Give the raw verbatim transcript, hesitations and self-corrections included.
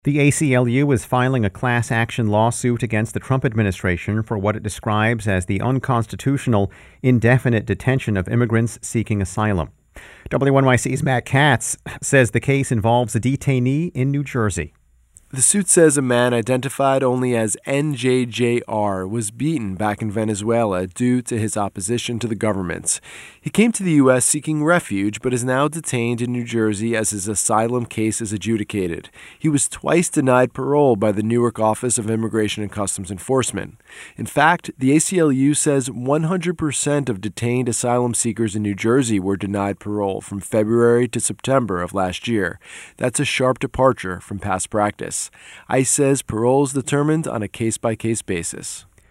The A C L U is filing a class action lawsuit against the Trump administration for what it describes as the unconstitutional, indefinite detention of immigrants seeking asylum. W N Y C's Matt Katz says the case involves a detainee in New Jersey. The suit says a man identified only as N J J R was beaten back in Venezuela due to his opposition to the government. He came to the U S seeking refuge, but is now detained in New Jersey as his asylum case is adjudicated. He was twice denied parole by the Newark Office of Immigration and Customs Enforcement. In fact, the A C L U says one hundred percent of detained asylum seekers in New Jersey were denied parole from February to September of last year. That's a sharp departure from past practice. ICE says parole is determined on a case-by-case basis.